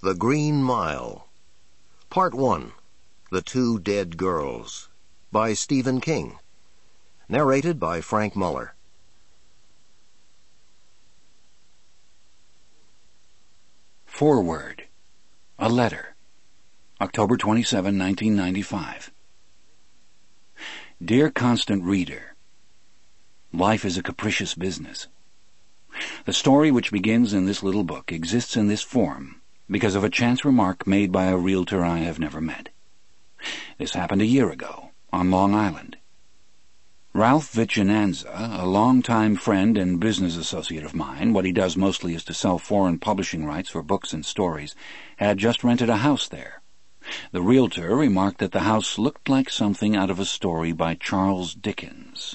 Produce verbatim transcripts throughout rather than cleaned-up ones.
The Green Mile. Part one. The Two Dead Girls. By Stephen King. Narrated by Frank Muller. Foreword. A letter. October twenty-seventh, nineteen ninety-five. Dear Constant Reader, life is a capricious business. The story which begins in this little book exists in this form because of a chance remark made by a realtor I have never met. This happened a year ago, on Long Island. Ralph Vicinanza, a long-time friend and business associate of mine, what he does mostly is to sell foreign publishing rights for books and stories, had just rented a house there. The realtor remarked that the house looked like something out of a story by Charles Dickens.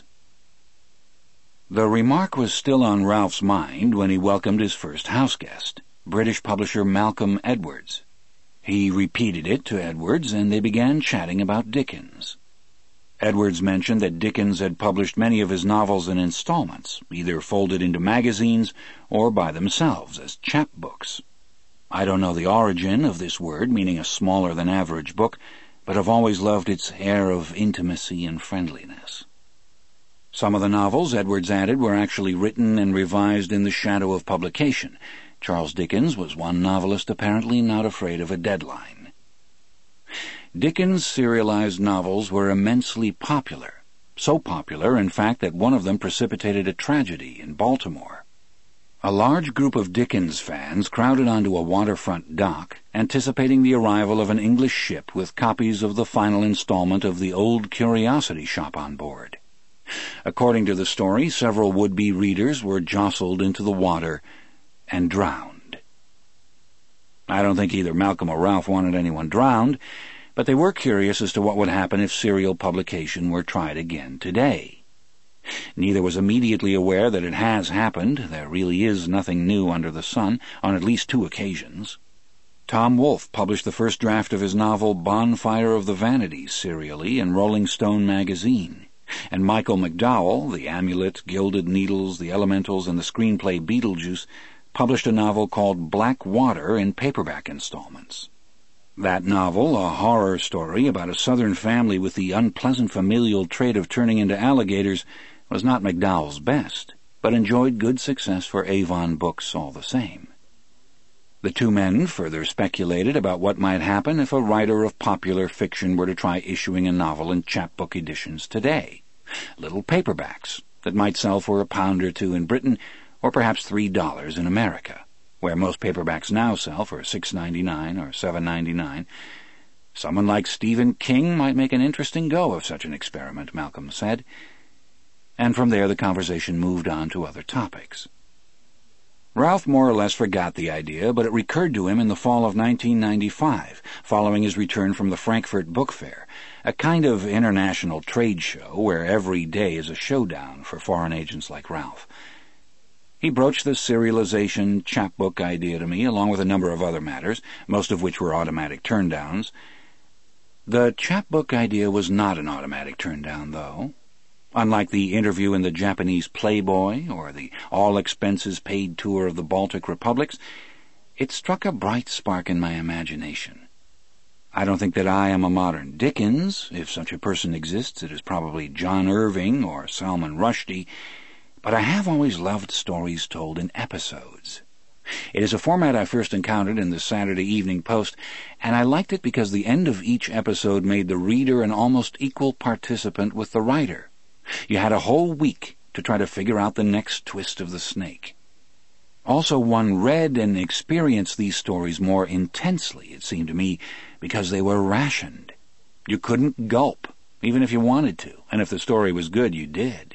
The remark was still on Ralph's mind when he welcomed his first house guest, British publisher Malcolm Edwards. He repeated it to Edwards, and they began chatting about Dickens. Edwards mentioned that Dickens had published many of his novels in installments, either folded into magazines or by themselves as chapbooks. I don't know the origin of this word, meaning a smaller-than-average book, but I've always loved its air of intimacy and friendliness. Some of the novels, Edwards added, were actually written and revised in the shadow of publication. Charles Dickens was one novelist apparently not afraid of a deadline. Dickens' serialized novels were immensely popular, so popular, in fact, that one of them precipitated a tragedy in Baltimore. A large group of Dickens fans crowded onto a waterfront dock, anticipating the arrival of an English ship with copies of the final installment of the Old Curiosity Shop on board. According to the story, several would-be readers were jostled into the water and drowned. I don't think either Malcolm or Ralph wanted anyone drowned, but they were curious as to what would happen if serial publication were tried again today. Neither was immediately aware that it has happened. There really is nothing new under the sun, on at least two occasions. Tom Wolfe published the first draft of his novel Bonfire of the Vanities serially in Rolling Stone magazine, and Michael McDowell, The Amulet, Gilded Needles, The Elementals, and the screenplay Beetlejuice, published a novel called Black Water in paperback installments. That novel, a horror story about a Southern family with the unpleasant familial trait of turning into alligators, was not McDowell's best, but enjoyed good success for Avon Books all the same. The two men further speculated about what might happen if a writer of popular fiction were to try issuing a novel in chapbook editions today. Little paperbacks that might sell for a pound or two in Britain, or perhaps three dollars in America, where most paperbacks now sell for six ninety-nine or seven ninety-nine. Someone like Stephen King might make an interesting go of such an experiment, Malcolm said. And from there the conversation moved on to other topics. Ralph more or less forgot the idea, but it recurred to him in the fall of nineteen ninety-five, following his return from the Frankfurt Book Fair, a kind of international trade show where every day is a showdown for foreign agents like Ralph. He broached the serialization chapbook idea to me, along with a number of other matters, most of which were automatic turndowns. The chapbook idea was not an automatic turndown, though. Unlike the interview in the Japanese Playboy or the all-expenses-paid tour of the Baltic republics, it struck a bright spark in my imagination. I don't think that I am a modern Dickens. If such a person exists, it is probably John Irving or Salman Rushdie, but I have always loved stories told in episodes. It is a format I first encountered in the Saturday Evening Post, and I liked it because the end of each episode made the reader an almost equal participant with the writer. You had a whole week to try to figure out the next twist of the snake. Also, one read and experienced these stories more intensely, it seemed to me, because they were rationed. You couldn't gulp, even if you wanted to, and if the story was good, you did.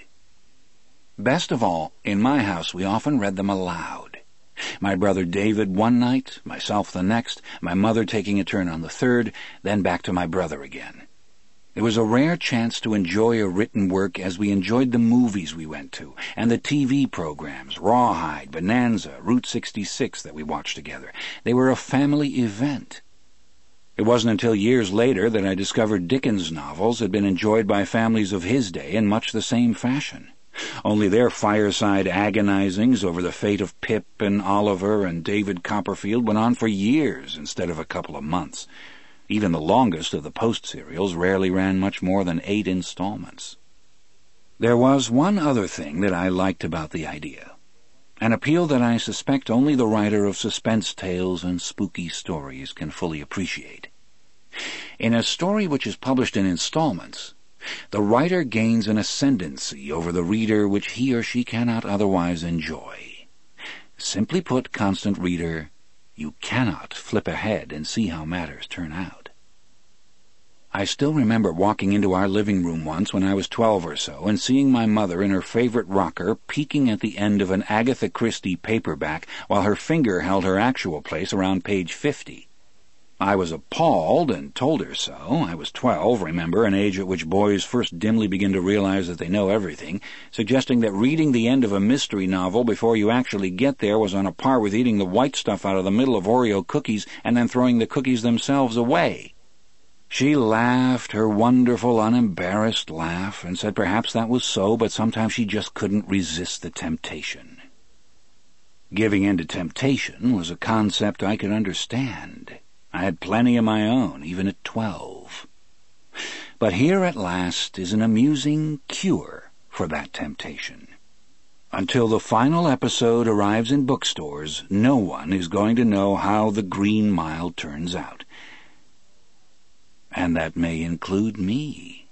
Best of all, in my house we often read them aloud. My brother David one night, myself the next, my mother taking a turn on the third, then back to my brother again. It was a rare chance to enjoy a written work as we enjoyed the movies we went to, and the T V programs, Rawhide, Bonanza, Route sixty-six that we watched together. They were a family event. It wasn't until years later that I discovered Dickens' novels had been enjoyed by families of his day in much the same fashion. Only their fireside agonizings over the fate of Pip and Oliver and David Copperfield went on for years instead of a couple of months. Even the longest of the Post serials rarely ran much more than eight installments. There was one other thing that I liked about the idea, an appeal that I suspect only the writer of suspense tales and spooky stories can fully appreciate. In a story which is published in installments, the writer gains an ascendancy over the reader which he or she cannot otherwise enjoy. Simply put, constant reader, you cannot flip ahead and see how matters turn out. I still remember walking into our living room once when I was twelve or so and seeing my mother in her favorite rocker peeking at the end of an Agatha Christie paperback while her finger held her actual place around page fifty. I was appalled and told her so. I was twelve, remember, an age at which boys first dimly begin to realize that they know everything, suggesting that reading the end of a mystery novel before you actually get there was on a par with eating the white stuff out of the middle of Oreo cookies and then throwing the cookies themselves away. She laughed, her wonderful, unembarrassed laugh, and said perhaps that was so, but sometimes she just couldn't resist the temptation. Giving in to temptation was a concept I could understand. I had plenty of my own, even at twelve. But here at last is an amusing cure for that temptation. Until the final episode arrives in bookstores, no one is going to know how The Green Mile turns out. And that may include me.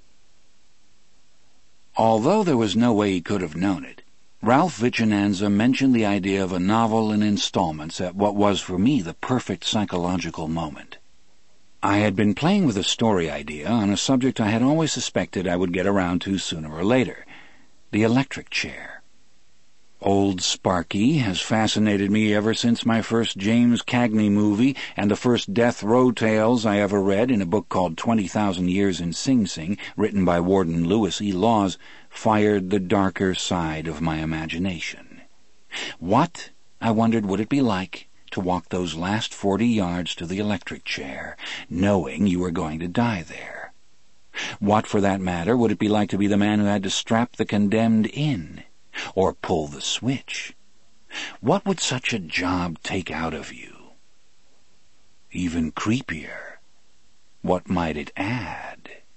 Although there was no way he could have known it, Ralph Vichinanza mentioned the idea of a novel in installments at what was for me the perfect psychological moment. I had been playing with a story idea on a subject I had always suspected I would get around to sooner or later, the electric chair. Old Sparky has fascinated me ever since my first James Cagney movie and the first Death Row tales I ever read in a book called twenty thousand Years in Sing Sing, written by Warden Lewis E. Laws, fired the darker side of my imagination. What, I wondered, would it be like to walk those last forty yards to the electric chair, knowing you were going to die there? What, for that matter, would it be like to be the man who had to strap the condemned in, or pull the switch? What would such a job take out of you? Even creepier, what might it add?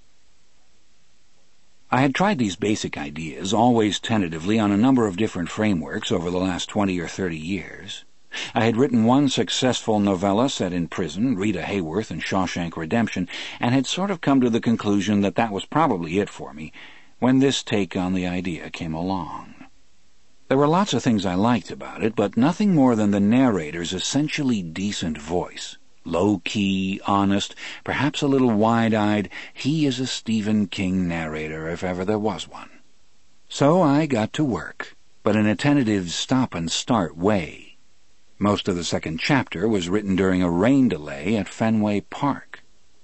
I had tried these basic ideas, always tentatively, on a number of different frameworks over the last twenty or thirty years. I had written one successful novella set in prison, Rita Hayworth and Shawshank Redemption, and had sort of come to the conclusion that that was probably it for me, when this take on the idea came along. There were lots of things I liked about it, but nothing more than the narrator's essentially decent voice. Low-key, honest, perhaps a little wide-eyed, he is a Stephen King narrator if ever there was one. So I got to work, but in a tentative stop-and-start way. Most of the second chapter was written during a rain delay at Fenway Park.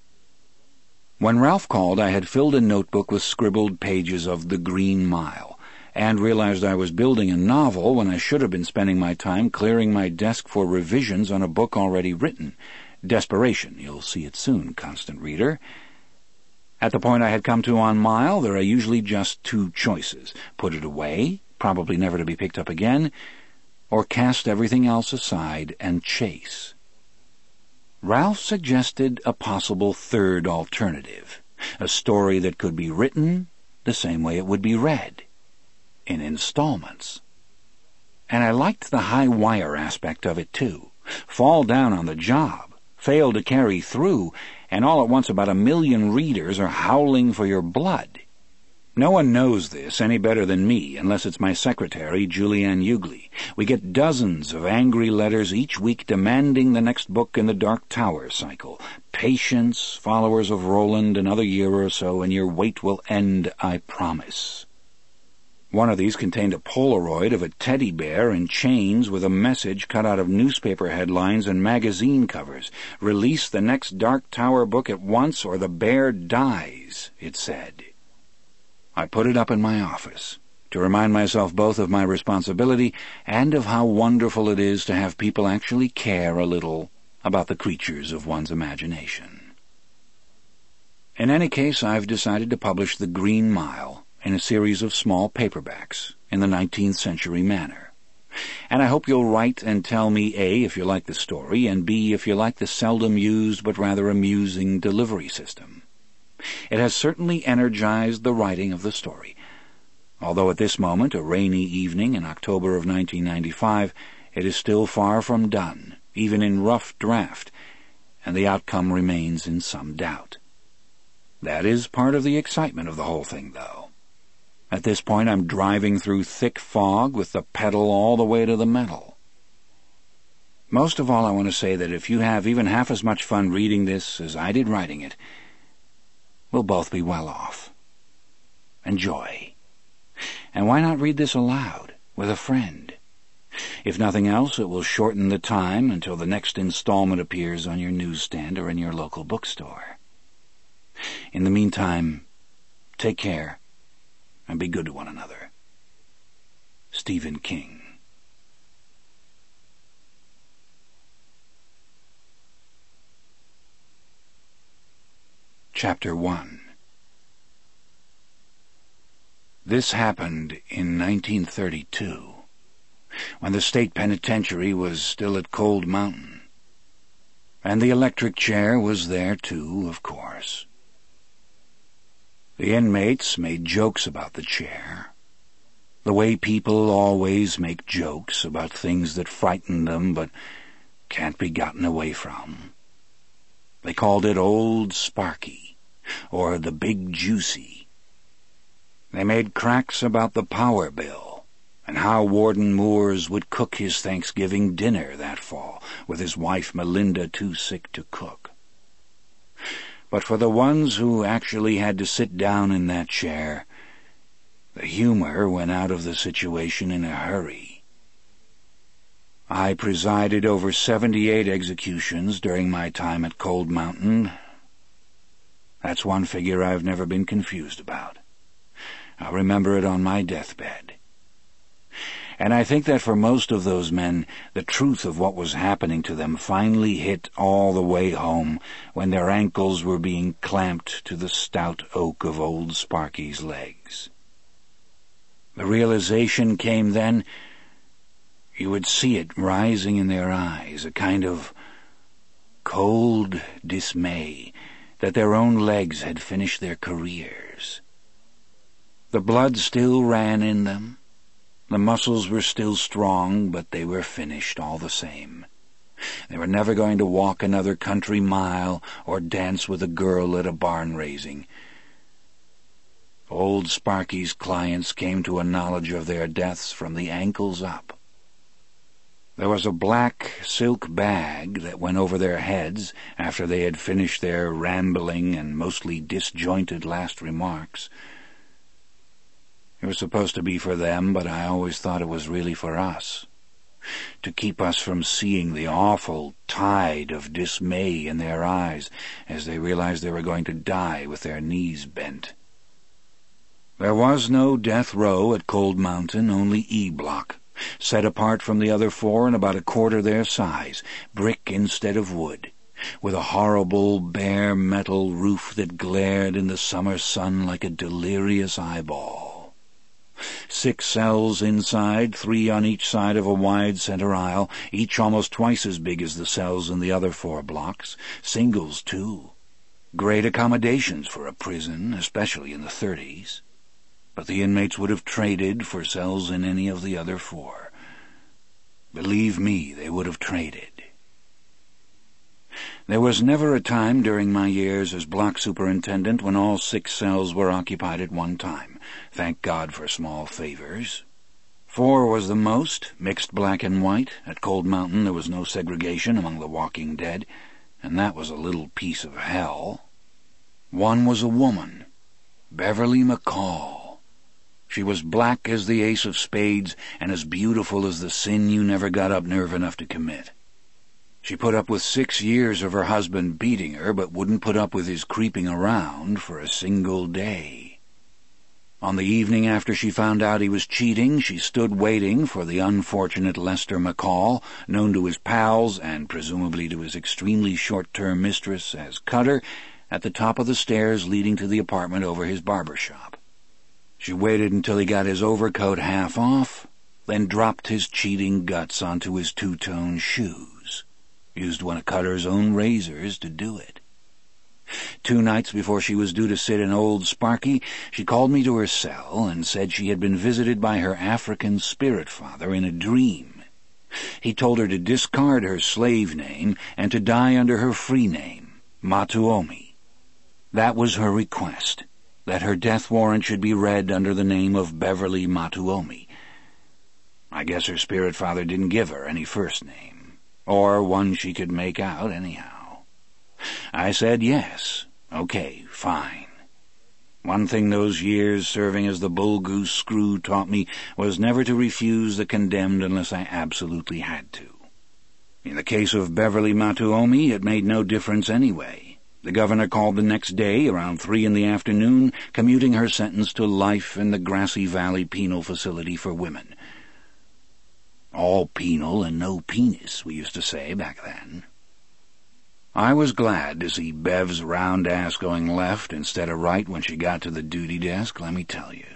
When Ralph called, I had filled a notebook with scribbled pages of The Green Mile, and realized I was building a novel when I should have been spending my time clearing my desk for revisions on a book already written. Desperation, you'll see it soon, constant reader. At the point I had come to on Mile, there are usually just two choices. Put it away, probably never to be picked up again, or cast everything else aside and chase. Ralph suggested a possible third alternative, a story that could be written the same way it would be read, in installments. And I liked the high wire aspect of it, too. Fall down on the job, fail to carry through, and all at once about a million readers are howling for your blood. No one knows this any better than me, unless it's my secretary, Julianne Hughley. We get dozens of angry letters each week demanding the next book in the Dark Tower cycle. Patience, followers of Roland, another year or so, and your wait will end, I promise. One of these contained a Polaroid of a teddy bear in chains with a message cut out of newspaper headlines and magazine covers. Release the next Dark Tower book at once or the bear dies, it said. I put it up in my office to remind myself both of my responsibility and of how wonderful it is to have people actually care a little about the creatures of one's imagination. In any case, I've decided to publish The Green Mile in a series of small paperbacks in the nineteenth century manner. And I hope you'll write and tell me A, if you like the story, and B, if you like the seldom used but rather amusing delivery system. It has certainly energized the writing of the story, although at this moment, a rainy evening in October of nineteen ninety-five, it is still far from done, even in rough draft, and the outcome remains in some doubt. That is part of the excitement of the whole thing, though. At this point, I'm driving through thick fog with the pedal all the way to the metal. Most of all, I want to say that if you have even half as much fun reading this as I did writing it, we'll both be well off. Enjoy. And why not read this aloud, with a friend? If nothing else, it will shorten the time until the next installment appears on your newsstand or in your local bookstore. In the meantime, take care and be good to one another. Stephen King. Chapter one. This happened in nineteen thirty-two, when the state penitentiary was still at Cold Mountain. And the electric chair was there too, of course. The inmates made jokes about the chair, the way people always make jokes about things that frighten them but can't be gotten away from. They called it Old Sparky, or the Big Juicy. They made cracks about the power bill, and how Warden Moores would cook his Thanksgiving dinner that fall, with his wife Melinda too sick to cook. But for the ones who actually had to sit down in that chair, the humor went out of the situation in a hurry. I presided over seventy-eight executions during my time at Cold Mountain. That's one figure I've never been confused about. I'll remember it on my deathbed. And I think that for most of those men, the truth of what was happening to them finally hit all the way home when their ankles were being clamped to the stout oak of Old Sparky's legs. The realization came then. You would see it rising in their eyes, a kind of cold dismay that their own legs had finished their careers. The blood still ran in them. The muscles were still strong, but they were finished all the same. They were never going to walk another country mile or dance with a girl at a barn raising. Old Sparky's clients came to a knowledge of their deaths from the ankles up. There was a black silk bag that went over their heads after they had finished their rambling and mostly disjointed last remarks. It was supposed to be for them, but I always thought it was really for us, to keep us from seeing the awful tide of dismay in their eyes as they realized they were going to die with their knees bent. There was no death row at Cold Mountain, only E-block, set apart from the other four and about a quarter their size, brick instead of wood, with a horrible bare metal roof that glared in the summer sun like a delirious eyeball. Six cells inside, three on each side of a wide center aisle, each almost twice as big as the cells in the other four blocks. Singles, too. Great accommodations for a prison, especially in the thirties. But the inmates would have traded for cells in any of the other four. Believe me, they would have traded. There was never a time during my years as block superintendent when all six cells were occupied at one time. Thank God for small favors. Four was the most, mixed black and white. At Cold Mountain there was no segregation among the walking dead, and that was a little piece of hell. One was a woman, Beverly McCall. She was black as the ace of spades and as beautiful as the sin you never got up nerve enough to commit. She put up with six years of her husband beating her, but wouldn't put up with his creeping around for a single day. On the evening after she found out he was cheating, she stood waiting for the unfortunate Lester McCall, known to his pals and presumably to his extremely short-term mistress as Cutter, at the top of the stairs leading to the apartment over his barber shop. She waited until he got his overcoat half off, then dropped his cheating guts onto his two-tone shoes. Used one of Cutter's own razors to do it. Two nights before she was due to sit in Old Sparky, she called me to her cell and said she had been visited by her African spirit father in a dream. He told her to discard her slave name and to die under her free name, Matuomi. That was her request, that her death warrant should be read under the name of Beverly Matuomi. I guess her spirit father didn't give her any first name, or one she could make out anyhow. I said yes. Okay, fine. One thing those years serving as the Bull Goose Screw taught me was never to refuse the condemned unless I absolutely had to. In the case of Beverly Matuomi, it made no difference anyway. The governor called the next day, around three in the afternoon, commuting her sentence to life in the Grassy Valley Penal Facility for Women. All penal and no penis, we used to say back then. I was glad to see Bev's round ass going left instead of right when she got to the duty desk, let me tell you.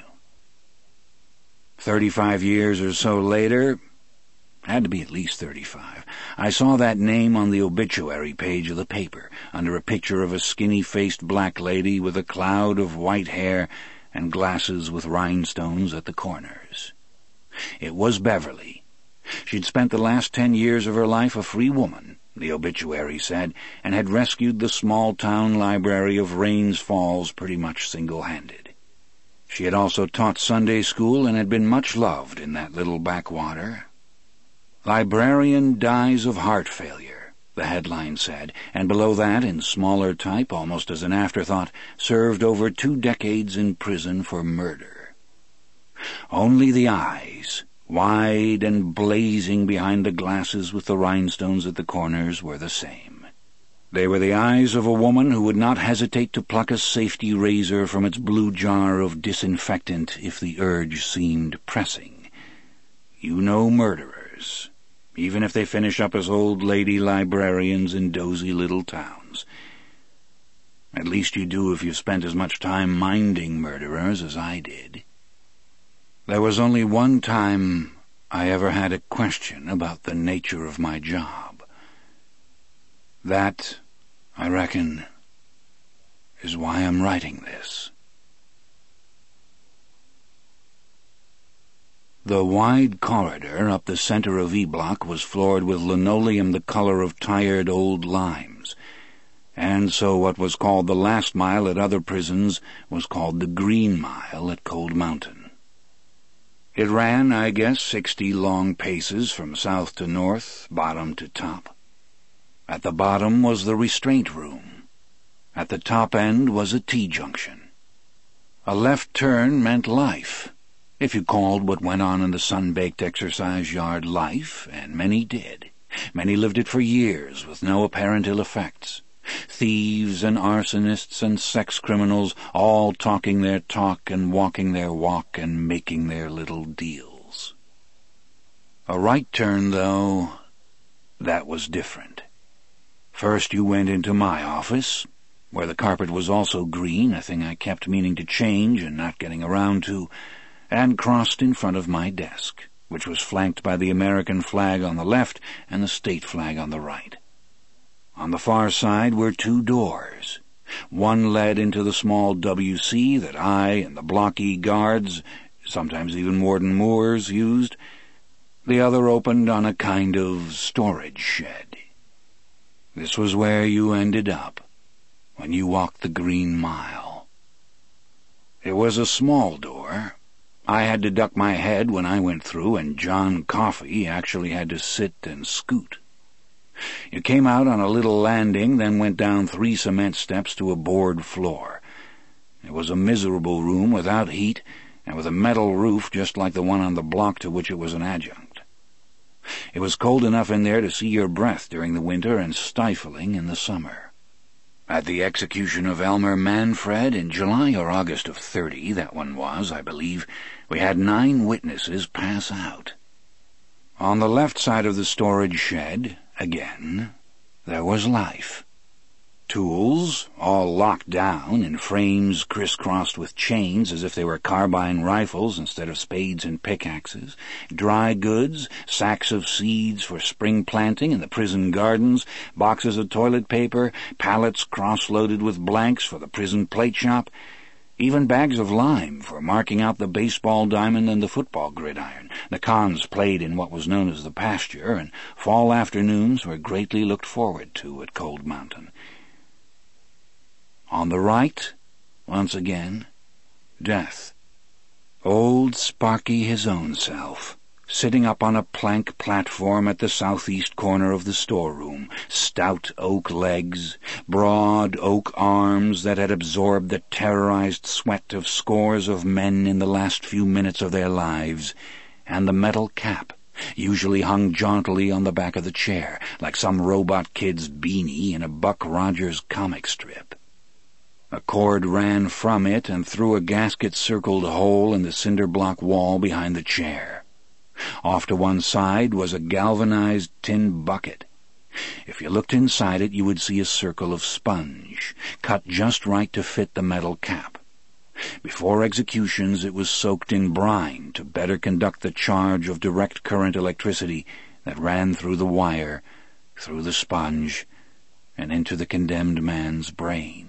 Thirty-five years or so later, had to be at least thirty-five, I saw that name on the obituary page of the paper, under a picture of a skinny-faced black lady with a cloud of white hair and glasses with rhinestones at the corners. It was Beverly. She'd spent the last ten years of her life a free woman, the obituary said, and had rescued the small-town library of Rains Falls pretty much single-handed. She had also taught Sunday school and had been much loved in that little backwater. "Librarian dies of heart failure," the headline said, and below that, in smaller type, almost as an afterthought, served over two decades in prison for murder. Only the eyes, wide and blazing behind the glasses with the rhinestones at the corners, were the same. They were the eyes of a woman who would not hesitate to pluck a safety razor from its blue jar of disinfectant if the urge seemed pressing. You know murderers, even if they finish up as old lady librarians in dozy little towns. At least you do if you've spent as much time minding murderers as I did. There was only one time I ever had a question about the nature of my job. That, I reckon, is why I'm writing this. The wide corridor up the center of E-Block was floored with linoleum the color of tired old limes, and so what was called the last mile at other prisons was called the Green Mile at Cold Mountain. It ran, I guess, sixty long paces from south to north, bottom to top. At the bottom was the restraint room. At the top end was a T-junction. A left turn meant life, if you called what went on in the sun-baked exercise yard life, and many did. Many lived it for years with no apparent ill effects. Thieves and arsonists and sex criminals, all talking their talk and walking their walk and making their little deals. A right turn, though, that was different. First you went into my office, where the carpet was also green, a thing I kept meaning to change and not getting around to, and crossed in front of my desk, which was flanked by the American flag on the left and the state flag on the right. On the far side were two doors. One led into the small W C that I and the blocky guards, sometimes even Warden Moores, used. The other opened on a kind of storage shed. This was where you ended up when you walked the Green Mile. It was a small door. I had to duck my head when I went through, and John Coffey actually had to sit and scoot. You came out on a little landing, then went down three cement steps to a board floor. It was a miserable room without heat and with a metal roof just like the one on the block to which it was an adjunct. It was cold enough in there to see your breath during the winter and stifling in the summer. At the execution of Elmer Manfred in July or August of thirty, that one was, I believe, we had nine witnesses pass out. On the left side of the storage shed, again, there was life. tools, all locked down in frames crisscrossed with chains as if they were carbine rifles instead of spades and pickaxes, dry goods, sacks of seeds for spring planting in the prison gardens, boxes of toilet paper, pallets cross-loaded with blanks for the prison plate shop, even bags of lime for marking out the baseball diamond and the football gridiron. The cons played in what was known as the pasture, and fall afternoons were greatly looked forward to at Cold Mountain. On the right, once again, Death. Old Sparky his own self, sitting up on a plank platform at the southeast corner of the storeroom, stout oak legs, broad oak arms that had absorbed the terrorized sweat of scores of men in the last few minutes of their lives, and the metal cap, usually hung jauntily on the back of the chair, like some robot kid's beanie in a Buck Rogers comic strip. A cord ran from it and through a gasket-circled hole in the cinder-block wall behind the chair. Off to one side was a galvanized tin bucket. If you looked inside it, you would see a circle of sponge, cut just right to fit the metal cap. Before executions, it was soaked in brine to better conduct the charge of direct current electricity that ran through the wire, through the sponge, and into the condemned man's brain.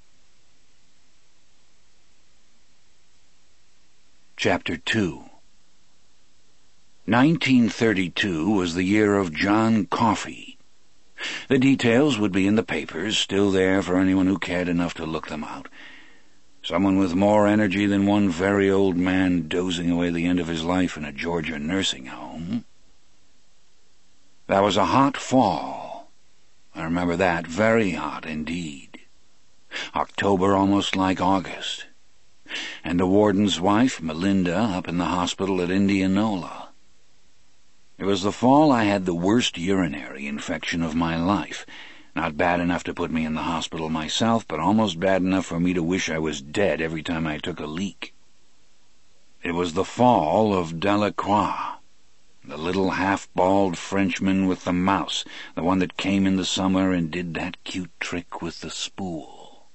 Chapter two. nineteen thirty-two was the year of John Coffey. The details would be in the papers, still there for anyone who cared enough to look them out. Someone with more energy than one very old man dozing away the end of his life in a Georgia nursing home. That was a hot fall. I remember that, very hot indeed. October almost like August. And the warden's wife, Melinda, up in the hospital at Indianola. It was the fall I had the worst urinary infection of my life. Not bad enough to put me in the hospital myself, but almost bad enough for me to wish I was dead every time I took a leak. It was the fall of Delacroix, the little half-bald Frenchman with the mouse, the one that came in the summer and did that cute trick with the spool.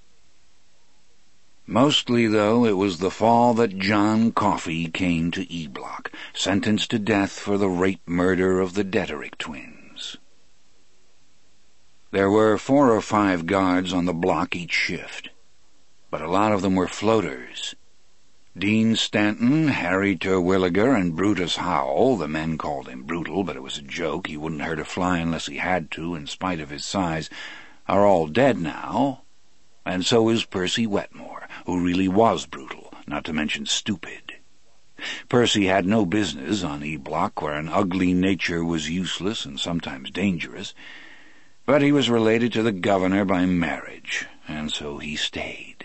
Mostly, though, it was the fall that John Coffey came to E-Block, sentenced to death for the rape-murder of the Dederick twins. There were four or five guards on the block each shift, but a lot of them were floaters. Dean Stanton, Harry Terwilliger, and Brutus Howell, the men called him Brutal, but it was a joke, he wouldn't hurt a fly unless he had to, in spite of his size, are all dead now, and so is Percy Wetmore, who really was brutal, not to mention stupid. Percy had no business on E-Block, where an ugly nature was useless and sometimes dangerous, but he was related to the governor by marriage, and so he stayed.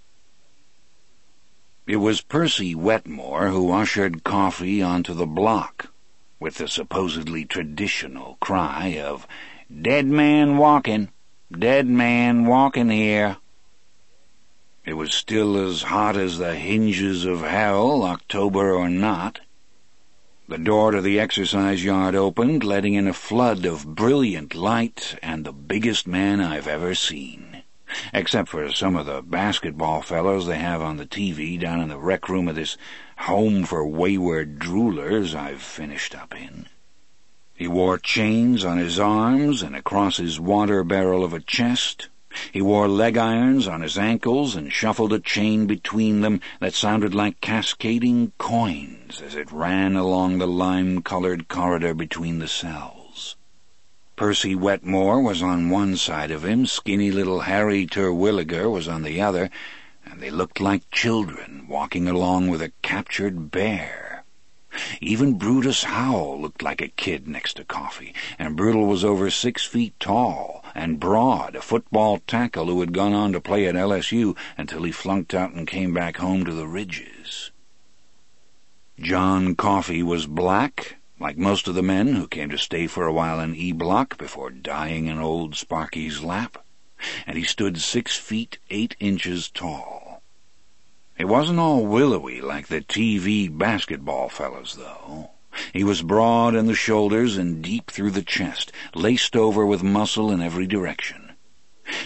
It was Percy Wetmore who ushered Coffey onto the block, with the supposedly traditional cry of, "Dead man walking, dead man walking here." It was still as hot as the hinges of hell, October or not. The door to the exercise yard opened, letting in a flood of brilliant light and the biggest man I've ever seen, except for some of the basketball fellows they have on the T V down in the rec room of this home for wayward droolers I've finished up in. He wore chains on his arms and across his water barrel of a chest. He wore leg irons on his ankles and shuffled a chain between them that sounded like cascading coins as it ran along the lime-colored corridor between the cells. Percy Wetmore was on one side of him, skinny little Harry Terwilliger was on the other, and they looked like children walking along with a captured bear. Even Brutus Howell looked like a kid next to Coffey, and Brutal was over six feet tall and broad, a football tackle who had gone on to play at L S U until he flunked out and came back home to the Ridges. John Coffey was black, like most of the men who came to stay for a while in E-Block before dying in old Sparky's lap, and he stood six feet eight inches tall. It wasn't all willowy like the T V basketball fellows, though. He was broad in the shoulders and deep through the chest, laced over with muscle in every direction.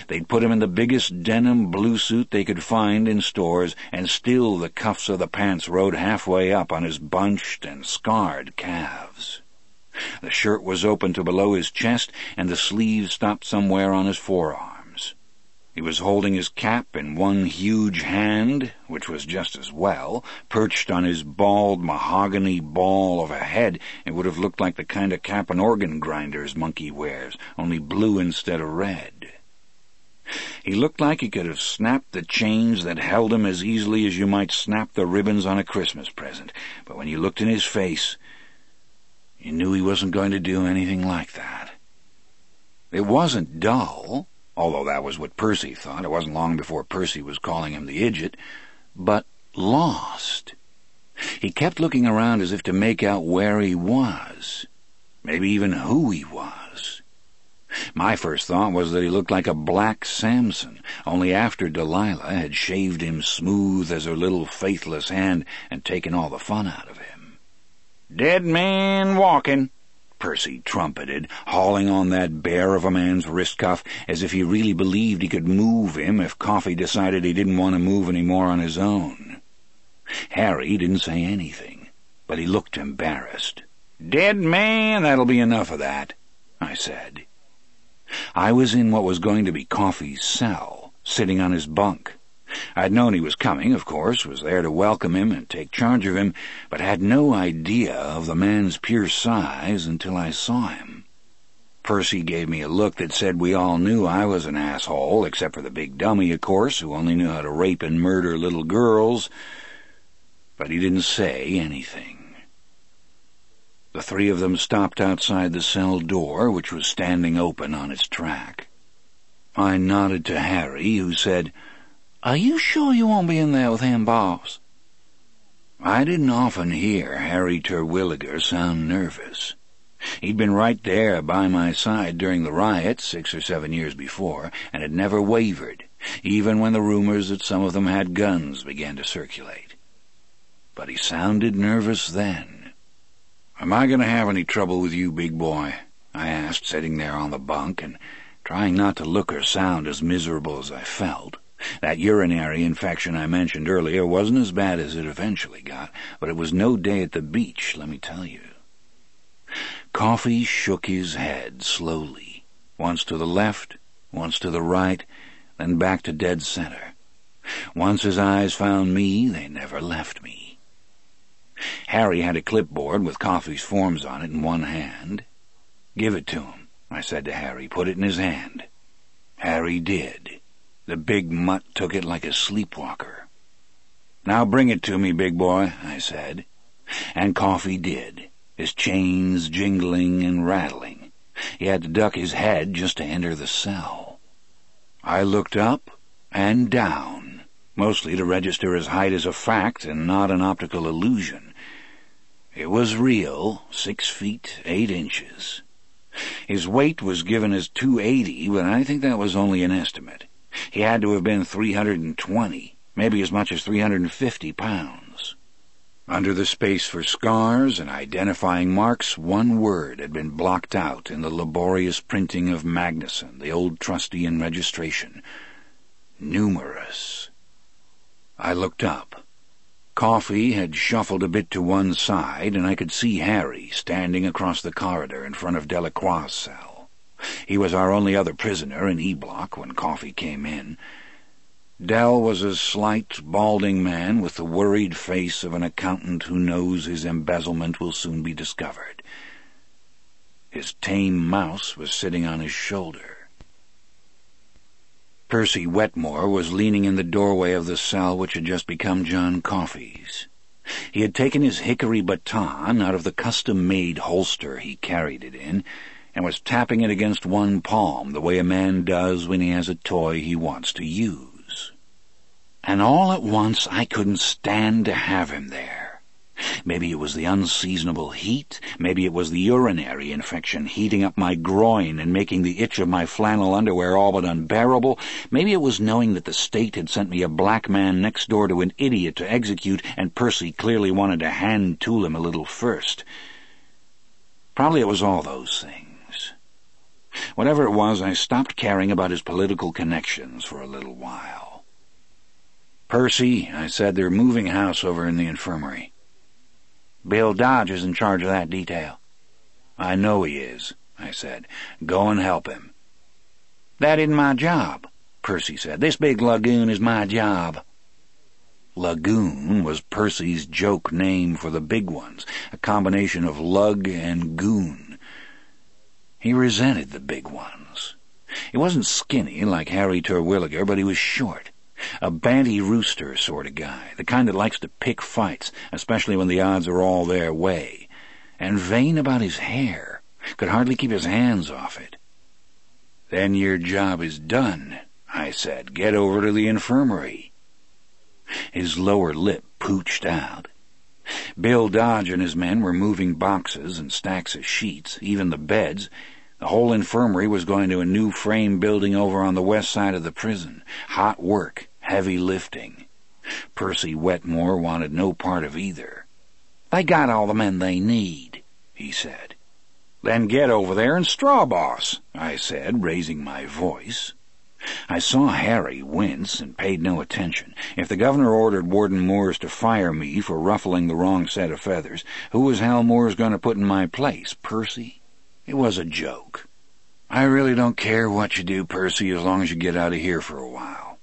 They'd put him in the biggest denim blue suit they could find in stores, and still the cuffs of the pants rode halfway up on his bunched and scarred calves. The shirt was open to below his chest, and the sleeves stopped somewhere on his forearms. He was holding his cap in one huge hand, which was just as well. Perched on his bald mahogany ball of a head, it would have looked like the kind of cap an organ grinder's monkey wears, only blue instead of red. He looked like he could have snapped the chains that held him as easily as you might snap the ribbons on a Christmas present, but when you looked in his face, you knew he wasn't going to do anything like that. It wasn't dull, although that was what Percy thought. It wasn't long before Percy was calling him the idiot, but lost. He kept looking around as if to make out where he was, maybe even who he was. My first thought was that he looked like a black Samson, only after Delilah had shaved him smooth as her little faithless hand and taken all the fun out of him. "Dead man walking," Percy trumpeted, hauling on that bear of a man's wrist cuff as if he really believed he could move him if Coffey decided he didn't want to move any more on his own. Harry didn't say anything, but he looked embarrassed. "Dead man, that'll be enough of that," I said. I was in what was going to be Coffey's cell, sitting on his bunk. I'd known he was coming, of course, was there to welcome him and take charge of him, but had no idea of the man's pure size until I saw him. Percy gave me a look that said we all knew I was an asshole, except for the big dummy, of course, who only knew how to rape and murder little girls, but he didn't say anything. The three of them stopped outside the cell door, which was standing open on its track. I nodded to Harry, who said, "Are you sure you won't be in there with him, boss?" I didn't often hear Harry Terwilliger sound nervous. He'd been right there by my side during the riots six or seven years before, and had never wavered, even when the rumors that some of them had guns began to circulate. But he sounded nervous then. "Am I going to have any trouble with you, big boy?" I asked, sitting there on the bunk and trying not to look or sound as miserable as I felt. That urinary infection I mentioned earlier wasn't as bad as it eventually got, but it was no day at the beach, let me tell you. Coffey shook his head slowly, once to the left, once to the right, then back to dead center. Once his eyes found me, they never left me. Harry had a clipboard with Coffey's forms on it in one hand. "Give it to him," I said to Harry. "Put it in his hand." Harry did. The big mutt took it like a sleepwalker. "Now bring it to me, big boy," I said. And Coffey did, his chains jingling and rattling. He had to duck his head just to enter the cell. I looked up and down, mostly to register his height as a fact and not an optical illusion. It was real, six feet, eight inches. His weight was given as two eighty, but I think that was only an estimate. He had to have been three hundred twenty, maybe as much as three hundred fifty pounds. Under the space for scars and identifying marks, one word had been blocked out in the laborious printing of Magnuson, the old trustee in registration. Numerous. I looked up. Coffey had shuffled a bit to one side, and I could see Harry standing across the corridor in front of Delacroix's cell. He was our only other prisoner in E-Block when Coffey came in. Del was a slight, balding man with the worried face of an accountant who knows his embezzlement will soon be discovered. His tame mouse was sitting on his shoulder. Percy Wetmore was leaning in the doorway of the cell which had just become John Coffey's. He had taken his hickory baton out of the custom-made holster he carried it in, and was tapping it against one palm the way a man does when he has a toy he wants to use. And all at once I couldn't stand to have him there. Maybe it was the unseasonable heat, maybe it was the urinary infection heating up my groin and making the itch of my flannel underwear all but unbearable, maybe it was knowing that the state had sent me a black man next door to an idiot to execute, and Percy clearly wanted to hand-tool him a little first. Probably it was all those things. Whatever it was, I stopped caring about his political connections for a little while. "Percy," I said, "they're moving house over in the infirmary." "Bill Dodge is in charge of that detail." "I know he is," I said. "Go and help him." "That isn't my job," Percy said. "This big lagoon is my job." Lagoon was Percy's joke name for the big ones, a combination of lug and goon. He resented the big ones. He wasn't skinny like Harry Terwilliger, but he was short. A banty rooster sort of guy, the kind that likes to pick fights, especially when the odds are all their way. And vain about his hair, could hardly keep his hands off it. "Then your job is done," I said. "Get over to the infirmary." His lower lip pooched out. Bill Dodge and his men were moving boxes and stacks of sheets, even the beds. The whole infirmary was going to a new frame building over on the west side of the prison. Hot work, heavy lifting. Percy Wetmore wanted no part of either. "They got all the men they need," he said. "Then get over there and straw boss," I said, raising my voice. I saw Harry wince and paid no attention. If the governor ordered Warden Moores to fire me for ruffling the wrong set of feathers, who was Hal Moores going to put in my place? Percy? It was a joke. "I really don't care what you do, Percy, as long as you get out of here for a while."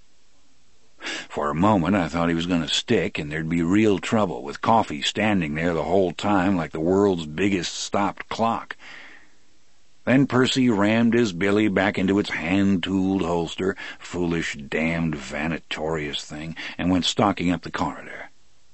For a moment I thought he was going to stick, and there'd be real trouble, with Coffee standing there the whole time like the world's biggest stopped clock. Then Percy rammed his billy back into its hand-tooled holster, foolish, damned, vainatorious thing, and went stalking up the corridor.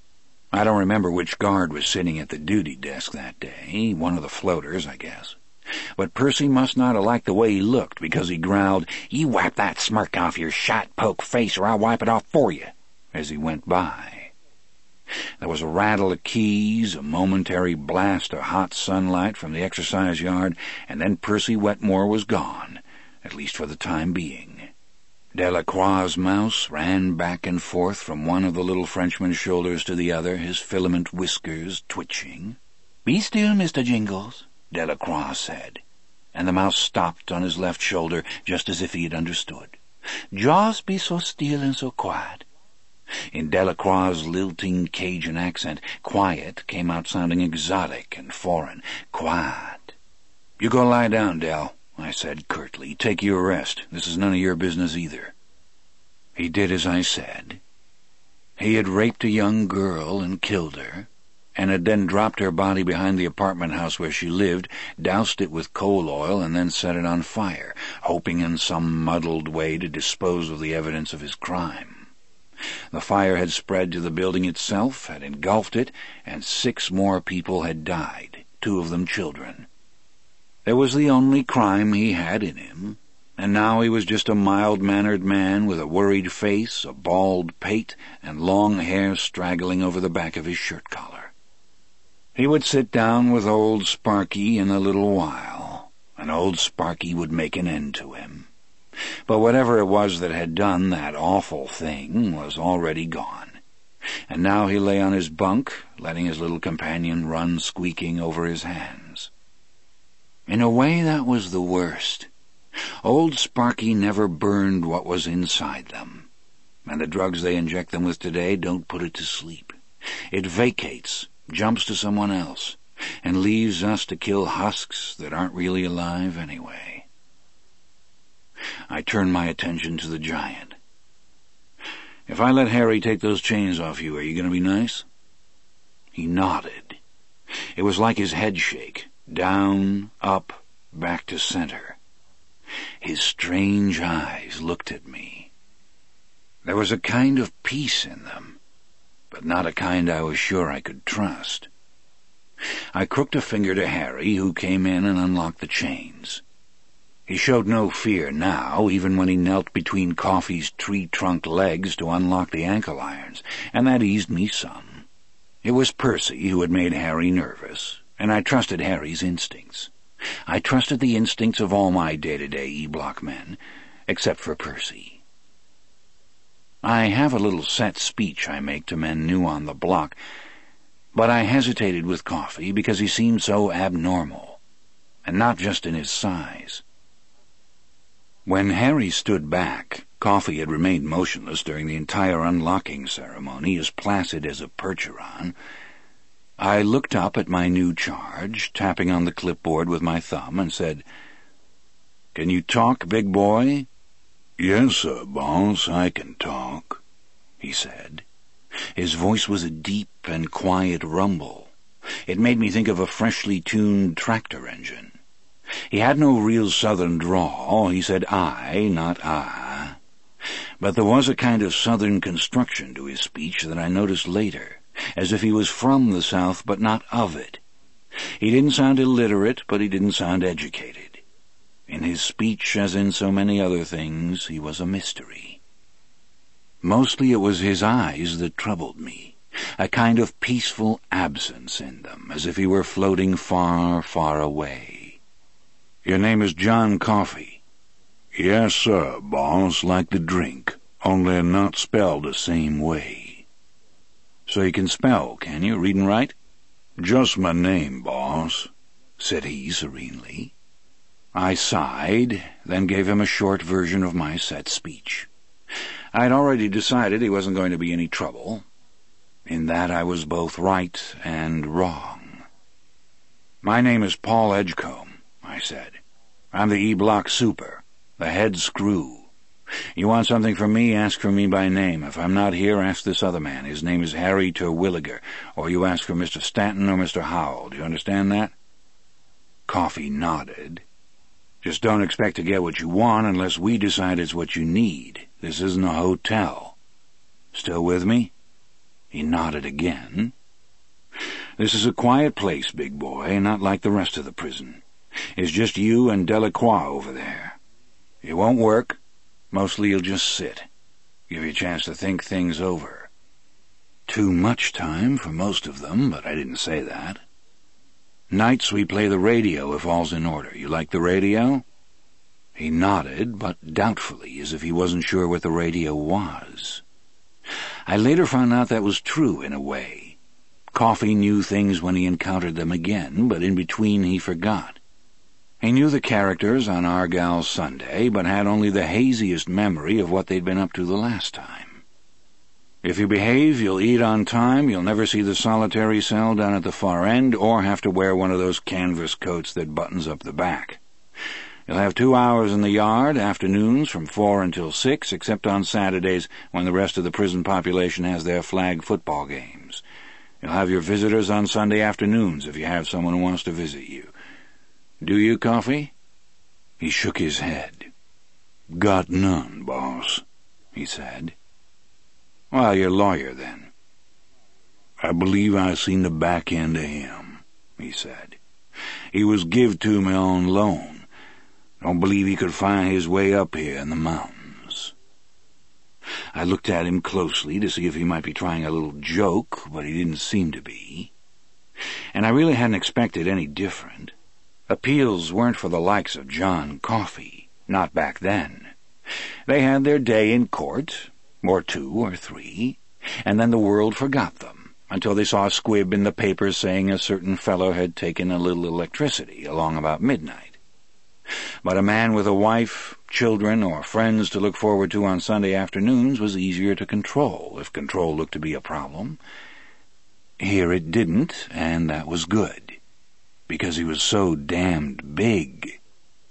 I don't remember which guard was sitting at the duty desk that day, one of the floaters, I guess. But Percy must not have liked the way he looked, because he growled, "You wipe that smirk off your shot-poke face, or I'll wipe it off for you," as he went by. There was a rattle of keys, a momentary blast of hot sunlight from the exercise yard, and then Percy Wetmore was gone, at least for the time being. Delacroix's mouse ran back and forth from one of the little Frenchman's shoulders to the other, his filament whiskers twitching. "Be still, Mister Jingles," Delacroix said, and the mouse stopped on his left shoulder just as if he had understood. "Just be so still and so quiet." In Delacroix's lilting Cajun accent, quiet came out sounding exotic and foreign. Quiet. "You go lie down, Del," I said curtly. "Take your rest. This is none of your business either." He did as I said. He had raped a young girl and killed her, and had then dropped her body behind the apartment house where she lived, doused it with coal oil, and then set it on fire, hoping in some muddled way to dispose of the evidence of his crime. The fire had spread to the building itself, had engulfed it, and six more people had died, two of them children. It was the only crime he had in him, and now he was just a mild-mannered man with a worried face, a bald pate, and long hair straggling over the back of his shirt collar. He would sit down with old Sparky in a little while, and old Sparky would make an end to him. But whatever it was that had done that awful thing was already gone, and now he lay on his bunk, letting his little companion run squeaking over his hands. In a way, that was the worst. Old Sparky never burned what was inside them, and the drugs they inject them with today don't put it to sleep. It vacates, jumps to someone else, and leaves us to kill husks that aren't really alive anyway. I turned my attention to the giant. "If I let Harry take those chains off you, are you going to be nice?" He nodded. It was like his head shake, down, up, back to center. His strange eyes looked at me. There was a kind of peace in them, but not a kind I was sure I could trust. I crooked a finger to Harry, who came in and unlocked the chains. He showed no fear now, even when he knelt between Coffee's tree-trunk legs to unlock the ankle irons, and that eased me some. It was Percy who had made Harry nervous, and I trusted Harry's instincts. I trusted the instincts of all my day-to-day E-Block men, except for Percy. I have a little set speech I make to men new on the block, but I hesitated with Coffee because he seemed so abnormal, and not just in his size. When Harry stood back, Coffee had remained motionless during the entire unlocking ceremony, as placid as a Percheron. I looked up at my new charge, tapping on the clipboard with my thumb, and said, "Can you talk, big boy?" "Yes, sir, boss, I can talk," he said. His voice was a deep and quiet rumble. It made me think of a freshly tuned tractor engine. He had no real southern drawl. He said I, not ah. But there was a kind of southern construction to his speech that I noticed later, as if he was from the South but not of it. He didn't sound illiterate, but he didn't sound educated. In his speech, as in so many other things, he was a mystery. Mostly it was his eyes that troubled me, a kind of peaceful absence in them, as if he were floating far, far away. "Your name is John Coffee?" "Yes, sir, boss, like the drink, only not spelled the same way." "So you can spell, can you? Read and write?" "Just my name, boss," said he serenely. I sighed, then gave him a short version of my set speech. I'd already decided he wasn't going to be any trouble. In that I was both right and wrong. "My name is Paul Edgecombe," I said. "I'm the E-Block super, the head screw. You want something from me, ask for me by name. If I'm not here, ask this other man. His name is Harry Terwilliger, or you ask for Mister Stanton or Mister Howell. Do you understand that?" Coffee nodded. "Just don't expect to get what you want unless we decide it's what you need. This isn't a hotel. Still with me?" He nodded again. "This is a quiet place, big boy, not like the rest of the prison. It's just you and Delacroix over there. It won't work. Mostly you'll just sit. Give you a chance to think things over. Too much time for most of them, but I didn't say that. Nights we play the radio if all's in order. You like the radio?" He nodded, but doubtfully, as if he wasn't sure what the radio was. I later found out that was true in a way. Coffee knew things when he encountered them again, but in between he forgot. He knew the characters on Argyle Sunday, but had only the haziest memory of what they'd been up to the last time. If you behave, you'll eat on time, you'll never see the solitary cell down at the far end, or have to wear one of those canvas coats that buttons up the back. You'll have two hours in the yard, afternoons from four until six, except on Saturdays when the rest of the prison population has their flag football games. You'll have your visitors on Sunday afternoons if you have someone who wants to visit you. Do you, Coffee?" He shook his head. "Got none, boss," he said. "Well, you're a lawyer, then." "I believe I seen the back end of him," he said. "He was give to me on loan. Don't believe he could find his way up here in the mountains." I looked at him closely to see if he might be trying a little joke, but he didn't seem to be. And I really hadn't expected any different. Appeals weren't for the likes of John Coffee, not back then. They had their day in court, or two or three, and then the world forgot them, until they saw a squib in the papers saying a certain fellow had taken a little electricity along about midnight. But a man with a wife, children, or friends to look forward to on Sunday afternoons was easier to control, if control looked to be a problem. Here it didn't, and that was good, because he was so damned big.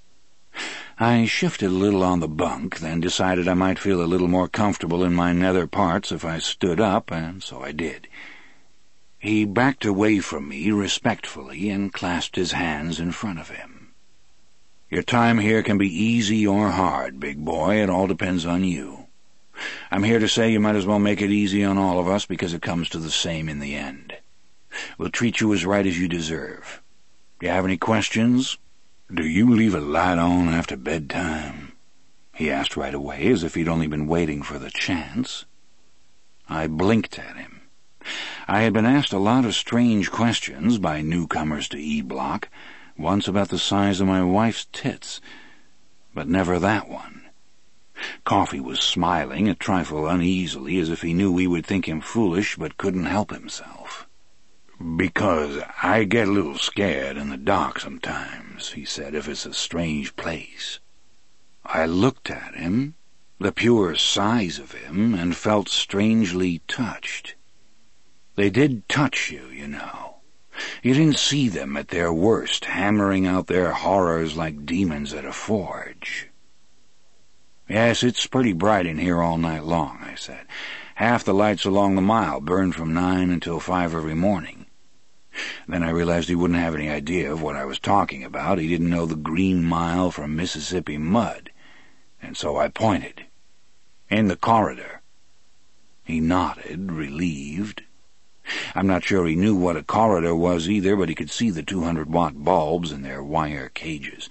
I shifted a little on the bunk, then decided I might feel a little more comfortable in my nether parts if I stood up, and so I did. He backed away from me respectfully and clasped his hands in front of him. "Your time here can be easy or hard, big boy. It all depends on you. I'm here to say you might as well make it easy on all of us, because it comes to the same in the end. We'll treat you as right as you deserve. You have any questions?" "Do you leave a light on after bedtime?" he asked right away, as if he'd only been waiting for the chance. I blinked at him. I had been asked a lot of strange questions by newcomers to E-Block, once about the size of my wife's tits, but never that one. Coffee was smiling a trifle uneasily, as if he knew we would think him foolish but couldn't help himself. "Because I get a little scared in the dark sometimes," he said, "if it's a strange place." I looked at him, the pure size of him, and felt strangely touched. They did touch you, you know. You didn't see them at their worst, hammering out their horrors like demons at a forge. "Yes, it's pretty bright in here all night long," I said. "Half the lights along the mile burn from nine until five every morning." Then I realized he wouldn't have any idea of what I was talking about. He didn't know the Green Mile from Mississippi mud, and so I pointed. "In the corridor." He nodded, relieved. I'm not sure he knew what a corridor was either, but he could see the two hundred watt bulbs in their wire cages.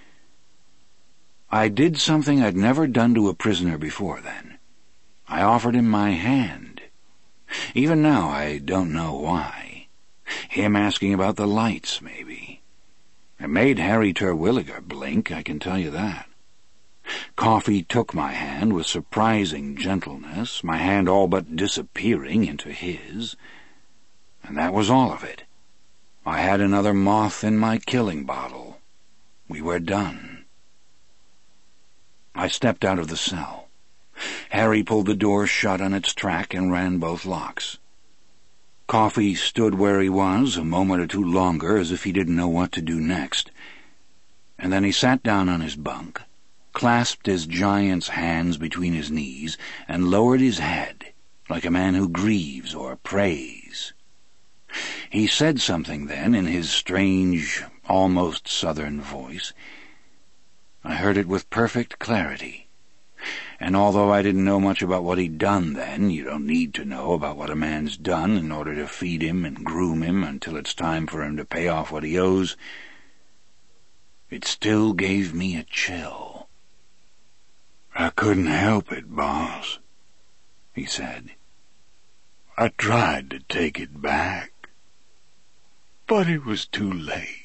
I did something I'd never done to a prisoner before then. I offered him my hand. Even now, I don't know why. Him asking about the lights, maybe. It made Harry Terwilliger blink, I can tell you that. Coffee took my hand with surprising gentleness, my hand all but disappearing into his. And that was all of it. I had another moth in my killing bottle. We were done. I stepped out of the cell. Harry pulled the door shut on its track and ran both locks. Coffee stood where he was a moment or two longer, as if he didn't know what to do next. And then he sat down on his bunk, clasped his giant's hands between his knees, and lowered his head, like a man who grieves or prays. He said something then in his strange, almost southern voice. I heard it with perfect clarity, and although I didn't know much about what he'd done then, you don't need to know about what a man's done in order to feed him and groom him until it's time for him to pay off what he owes, it still gave me a chill. "I couldn't help it, boss," he said. "I tried to take it back, but it was too late.